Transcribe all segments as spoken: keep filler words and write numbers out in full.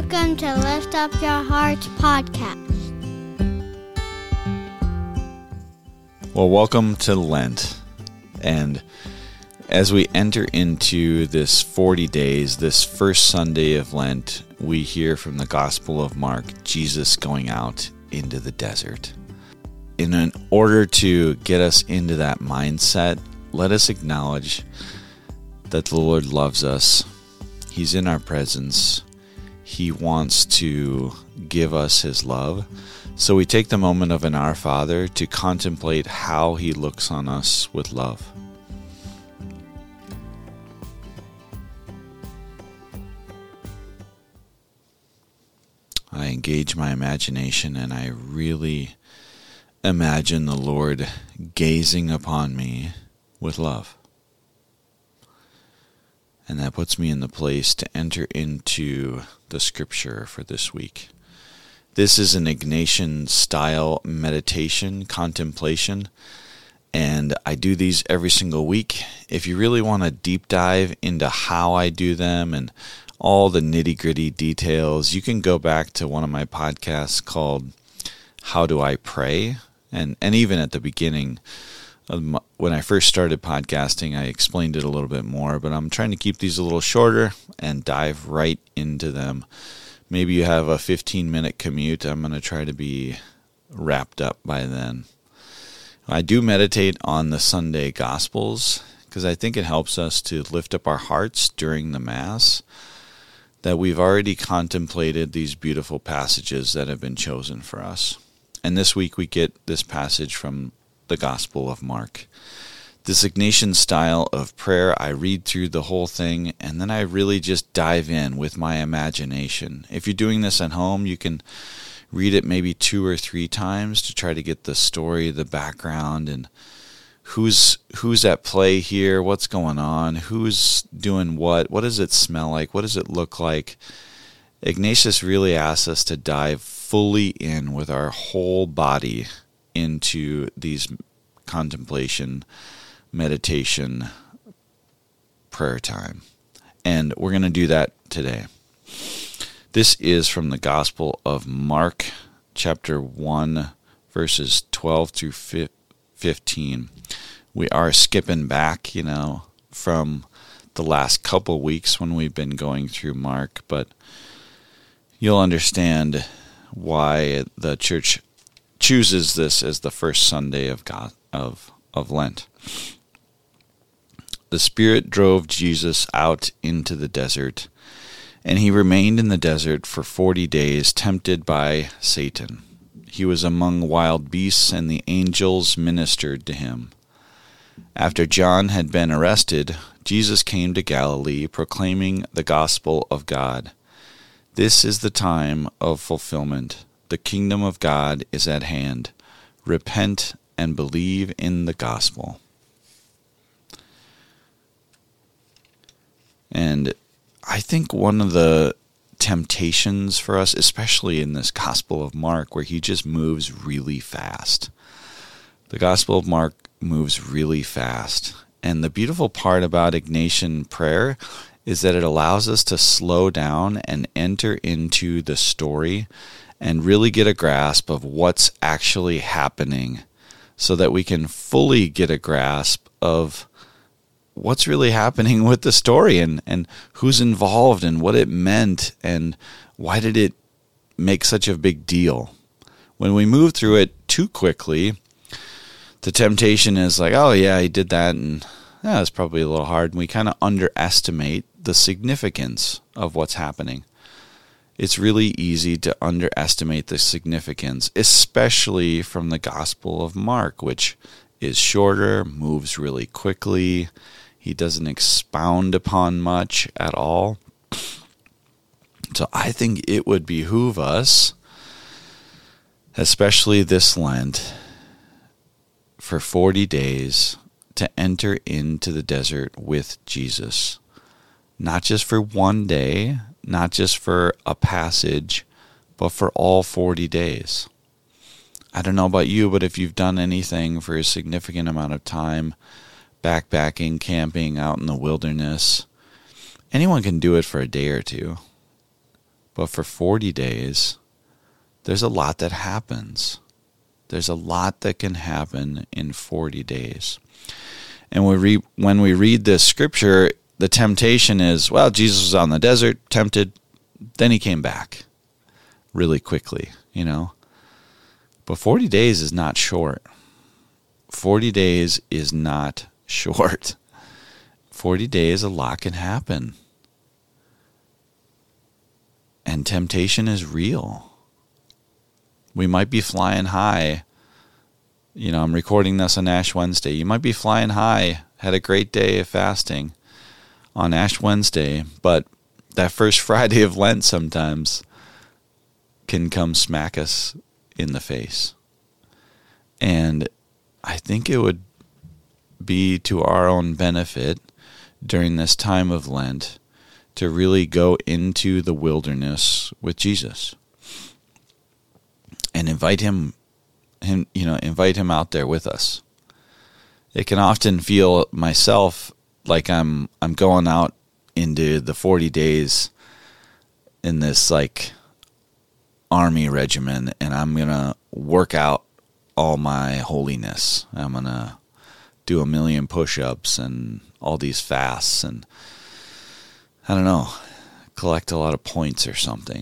Welcome to Lift Up Your Hearts podcast. Well, welcome to Lent. And as we enter into this forty days, this first Sunday of Lent, we hear from the Gospel of Mark, Jesus going out into the desert. In order to get us into that mindset, let us acknowledge that the Lord loves us. He's in our presence. He wants to give us His love. So we take the moment of an Our Father to contemplate how He looks on us with love. I engage my imagination and I really imagine the Lord gazing upon me with love. And that puts me in the place to enter into the scripture for this week. This is an Ignatian-style meditation, contemplation, and I do these every single week. If you really want to deep dive into how I do them and all the nitty-gritty details, you can go back to one of my podcasts called How Do I Pray? And, and even at the beginning, when I first started podcasting, I explained it a little bit more, but I'm trying to keep these a little shorter and dive right into them. Maybe you have a fifteen-minute commute. I'm going to try to be wrapped up by then. I do meditate on the Sunday Gospels because I think it helps us to lift up our hearts during the Mass, that we've already contemplated these beautiful passages that have been chosen for us. And this week we get this passage from the Gospel of Mark. This Ignatian style of prayer, I read through the whole thing, and then I really just dive in with my imagination. If you're doing this at home, you can read it maybe two or three times to try to get the story, the background, and who's who's at play here, what's going on, who's doing what, what does it smell like, what does it look like. Ignatius really asks us to dive fully in with our whole body into these contemplation, meditation, prayer time. And we're going to do that today. This is from the Gospel of Mark, chapter one, verses twelve through fifteen. We are skipping back, you know, from the last couple weeks when we've been going through Mark, but you'll understand why the church chooses this as the first Sunday of God, of of Lent. The Spirit drove Jesus out into the desert, and he remained in the desert for forty days, tempted by Satan. He was among wild beasts, and the angels ministered to him. After John had been arrested, Jesus came to Galilee, proclaiming the gospel of God. This is the time of fulfillment. The kingdom of God is at hand. Repent and believe in the gospel. And I think one of the temptations for us, especially in this Gospel of Mark, where he just moves really fast. The Gospel of Mark moves really fast. And the beautiful part about Ignatian prayer is that it allows us to slow down and enter into the story and really get a grasp of what's actually happening so that we can fully get a grasp of what's really happening with the story and, and who's involved and what it meant and why did it make such a big deal. When we move through it too quickly, the temptation is like, oh yeah, he did that and yeah, it's probably a little hard. And we kind of underestimate the significance of what's happening. It's really easy to underestimate the significance, especially from the Gospel of Mark, which is shorter, moves really quickly. He doesn't expound upon much at all. So I think it would behoove us, especially this Lent, for forty days to enter into the desert with Jesus. Not just for one day, not just for a passage, but for all forty days. I don't know about you, but if you've done anything for a significant amount of time, backpacking, camping out in the wilderness, anyone can do it for a day or two. But for forty days, there's a lot that happens. There's a lot that can happen in forty days. And we re- when we read this scripture, the temptation is, well, Jesus was on the desert, tempted, then he came back really quickly, you know. But forty days is not short. forty days is not short. forty days, a lot can happen. And temptation is real. We might be flying high. You know, I'm recording this on Ash Wednesday. You might be flying high, had a great day of fasting on Ash Wednesday, but that first Friday of Lent sometimes can come smack us in the face. And I think it would be to our own benefit during this time of Lent to really go into the wilderness with Jesus and invite him, him, you know, invite him out there with us. It can often feel myself like I'm I'm going out into the forty days in this like army regimen, and I'm gonna work out all my holiness. I'm gonna do a million push-ups and all these fasts, and I don't know, collect a lot of points or something.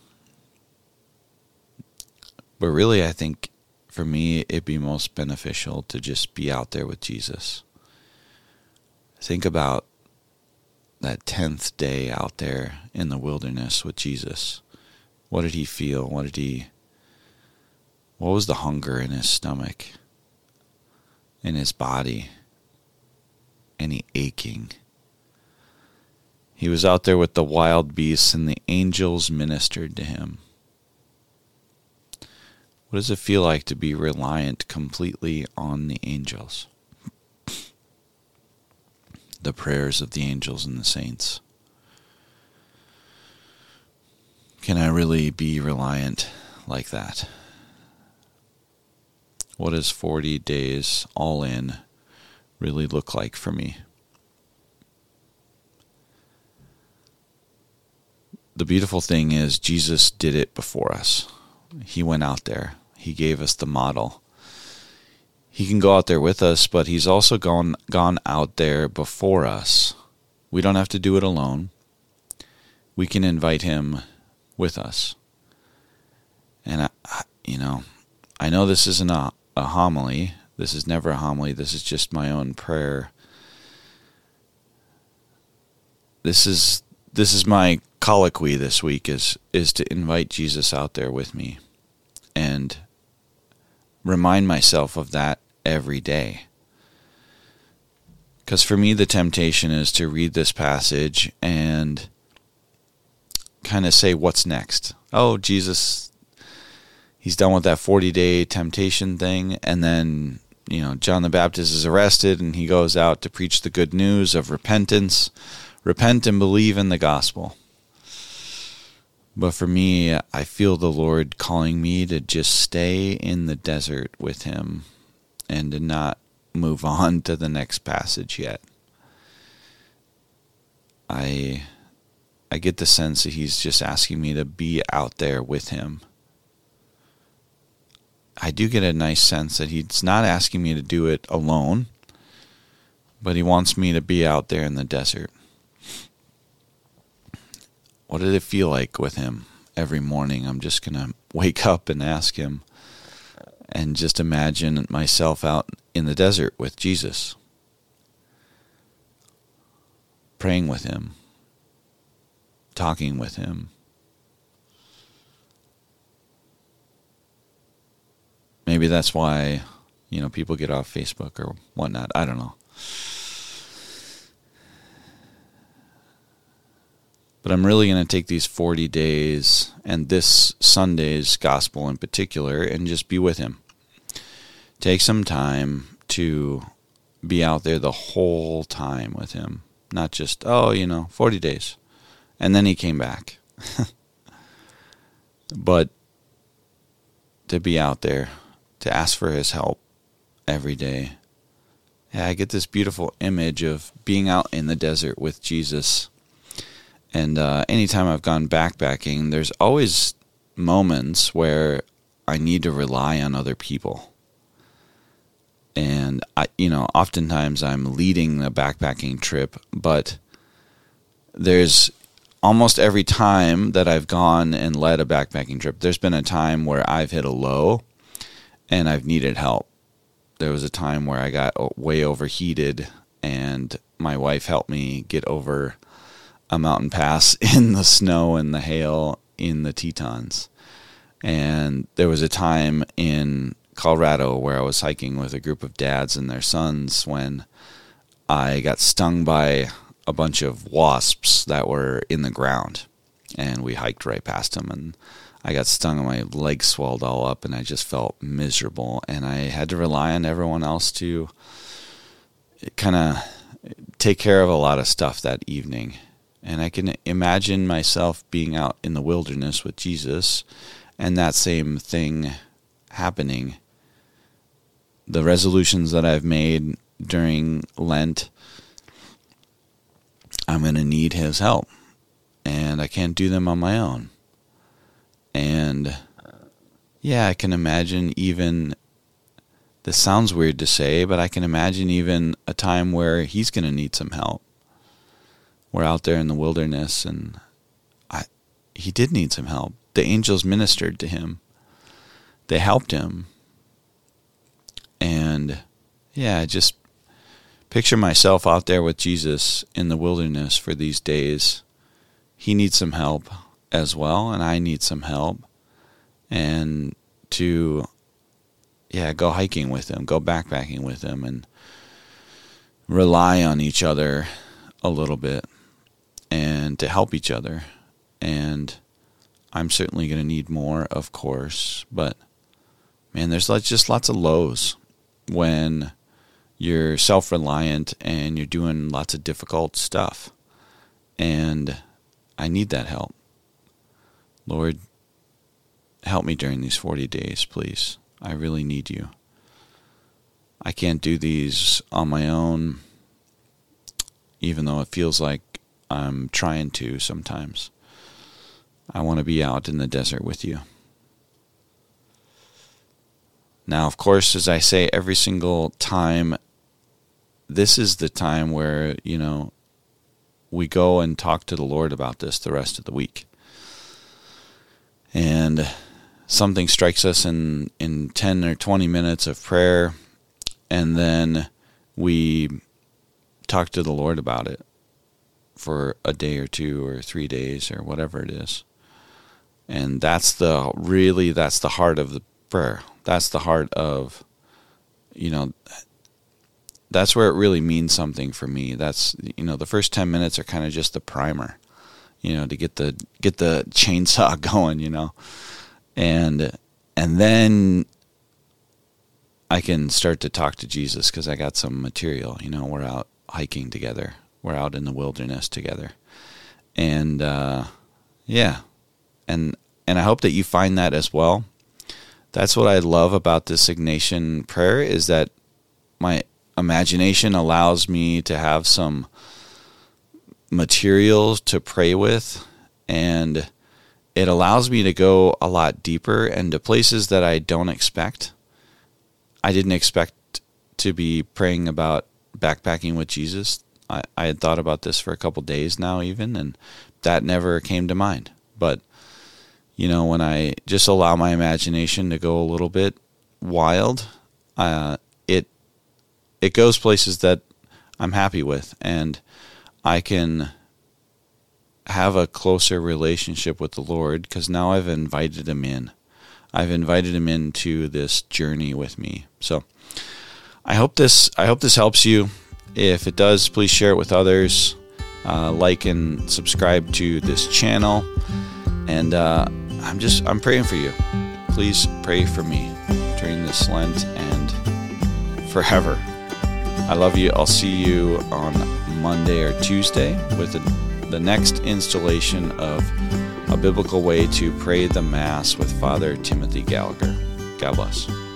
But really, I think for me, it'd be most beneficial to just be out there with Jesus. Think about that tenth day out there in the wilderness with Jesus. What did he feel? What did he, what was the hunger in his stomach, in his body, any aching? He was out there with the wild beasts, and the angels ministered to him. What does it feel like to be reliant completely on the angels? The prayers of the angels and the saints. Can I really be reliant like that? What does forty days all in really look like for me? The beautiful thing is Jesus did it before us. He went out there. He gave us the model. He can go out there with us, but he's also gone gone out there before us. We don't have to do it alone. We can invite him with us. And, I, I, you know, I know this isn't a, a homily. This is never a homily. This is just my own prayer. This is this is my colloquy this week is is to invite Jesus out there with me and remind myself of that every day. Because for me, the temptation is to read this passage and kind of say, what's next? Oh, Jesus, he's done with that forty-day temptation thing, and then, you know, John the Baptist is arrested, and he goes out to preach the good news of repentance. Repent and believe in the gospel. But for me, I feel the Lord calling me to just stay in the desert with him and to not move on to the next passage yet. I I get the sense that he's just asking me to be out there with him. I do get a nice sense that he's not asking me to do it alone, but he wants me to be out there in the desert. What did it feel like with him every morning? I'm just going to wake up and ask him and just imagine myself out in the desert with Jesus, praying with him, talking with him. Maybe that's why, you know, people get off Facebook or whatnot. I don't know. But I'm really going to take these forty days and this Sunday's gospel in particular and just be with him. Take some time to be out there the whole time with him. Not just, oh, you know, forty days. And then he came back. But to be out there, to ask for his help every day. Yeah, I get this beautiful image of being out in the desert with Jesus And uh, anytime I've gone backpacking, there's always moments where I need to rely on other people. And, I, you know, oftentimes I'm leading the backpacking trip, but there's almost every time that I've gone and led a backpacking trip, there's been a time where I've hit a low and I've needed help. There was a time where I got way overheated and my wife helped me get over a mountain pass in the snow and the hail in the Tetons. And there was a time in Colorado where I was hiking with a group of dads and their sons when I got stung by a bunch of wasps that were in the ground. And we hiked right past them, and I got stung and my legs swelled all up, and I just felt miserable. And I had to rely on everyone else to kind of take care of a lot of stuff that evening. And I can imagine myself being out in the wilderness with Jesus and that same thing happening. The resolutions that I've made during Lent, I'm going to need his help. And I can't do them on my own. And yeah, I can imagine even, this sounds weird to say, but I can imagine even a time where he's going to need some help. We're out there in the wilderness, and I, he did need some help. The angels ministered to him. They helped him. And yeah, just picture myself out there with Jesus in the wilderness for these days. He needs some help as well, and I need some help. And to, yeah, go hiking with him, go backpacking with him, and rely on each other a little bit, and to help each other. And I'm certainly going to need more, of course, but man, there's just lots of lows when you're self-reliant and you're doing lots of difficult stuff. And I need that help. Lord, help me during these forty days, please. I really need you. I can't do these on my own, even though it feels like I'm trying to sometimes. I want to be out in the desert with you. Now, of course, as I say every single time, this is the time where, you know, we go and talk to the Lord about this the rest of the week. And something strikes us in, in ten or twenty minutes of prayer, and then we talk to the Lord about it for a day or two or three days or whatever it is. And that's the, really, that's the heart of the prayer. That's the heart of, you know, that's where it really means something for me. That's, you know, the first ten minutes are kind of just the primer, you know, to get the, get the chainsaw going, you know, and, and then I can start to talk to Jesus because I got some material, you know, we're out hiking together. We're out in the wilderness together. And, uh, yeah. And, and I hope that you find that as well. That's what I love about this Ignatian prayer, is that my imagination allows me to have some materials to pray with, and it allows me to go a lot deeper and to places that I don't expect. I didn't expect to be praying about backpacking with Jesus. I, I had thought about this for a couple days now even, and that never came to mind. But, you know, when I just allow my imagination to go a little bit wild, uh, it it goes places that I'm happy with, and I can have a closer relationship with the Lord because now I've invited him in. I've invited him into this journey with me. So I hope this I hope this helps you. If it does, please share it with others. Uh, like and subscribe to this channel. And uh, I'm just I'm praying for you. Please pray for me during this Lent and forever. I love you. I'll see you on Monday or Tuesday with the, the next installation of A Biblical Way to Pray the Mass with Father Timothy Gallagher. God bless.